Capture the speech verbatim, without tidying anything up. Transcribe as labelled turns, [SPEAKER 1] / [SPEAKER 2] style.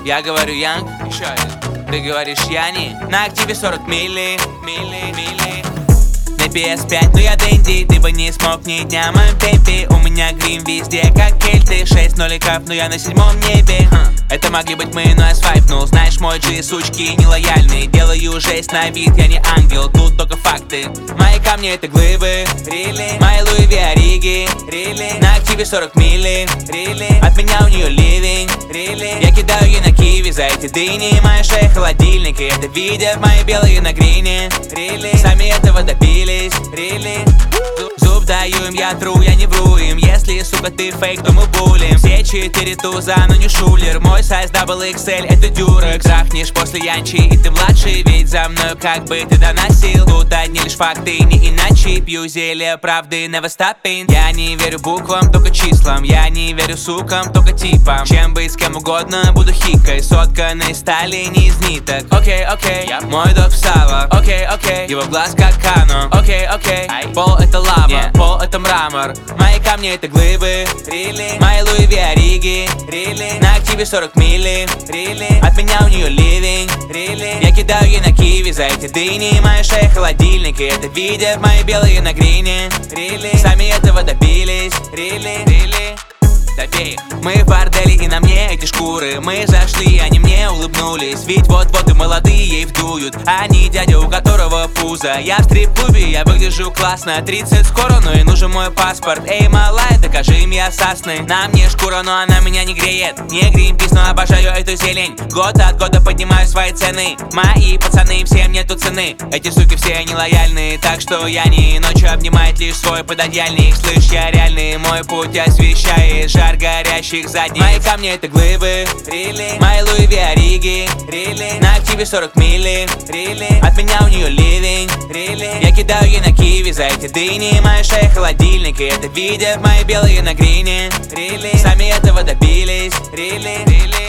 [SPEAKER 1] Я говорю Янг, еще один. Ты говоришь Яни. На активе сорок милли, милли, милли. На пи эс пять, но я Дэнди. Ты бы не смог ни дня в моем темпе. У меня грим везде, как кельты. Шесть ноликов, но я на седьмом небе. Это могли быть мы, но я свайпнул. Знаешь, мой джи, сучки нелояльные. Делаю жесть на вид, я не ангел, тут только факты. Мои камни это глыбы, really? Мои Луи Виариги, really? На активе сорок милли, really? От меня у нее ливень, really? Я кидаю ей на киви за эти дыни. Моя шея холодильник, и это видят мои белые на грине, really? Сами этого добились, really? Зуб даю им, я тру, я не вру им. Если, сука, ты фейк, то мы булим. Все четыре туза, но не шулер. Мой сайз дабл икс эль, это дюрекс. Трахнешь после янчи, и ты младший. Ведь за мною как бы ты доносил. Тут одни лишь факты, не иначе. Пью зелье правды, never stopping. Я не верю буквам, только числам. Я не верю сукам, только типам. Чем быть с кем угодно, буду хикой. Сотканной стали, не из ниток. Окей, окей, мой дог в сало. Окей, окей, его глаз как Кано. Окей, окей, пол это лава, yeah. Пол это мрамор. Мои камни это глыбы, really? Мои Луи Виариги, really? На активе сорок милли, really? От меня у нее ливень, really? Я кидаю ей на киви за эти дыни. Моя шея холодильник, и это видят мои белые на грине, really? Сами этого добились, really? really? Добей. Мы в борделе и на мне эти шкуры. Мы зашли, они мне улыбнулись. Ведь вот-вот и молодые ей вдуют. Они дядя, у которого пузо. Я в стрип-клубе, я выгляжу классно. Тридцать скоро, но и нужен мой паспорт. Эй, малая, докажи им я сасный. На мне шкура, но она меня не греет. Не гринпис, но обожаю эту зелень. Год от года поднимаю свои цены. Мои пацаны, всем нету цены. Эти суки все нелояльные. Так что я не ночью обнимает лишь свой пододеяльник. Слышь, я реальный, мой путь освещает жар горящих задниц. Мои камни это глыбы, really? Мои Луи Виариги, really? На активе сорок милли, really? От меня у нее ливень, really? Я кидаю ей на киви за эти дыни. Моя шея холодильник, и это видят мои белые на грине, really? Сами этого добились, really? really?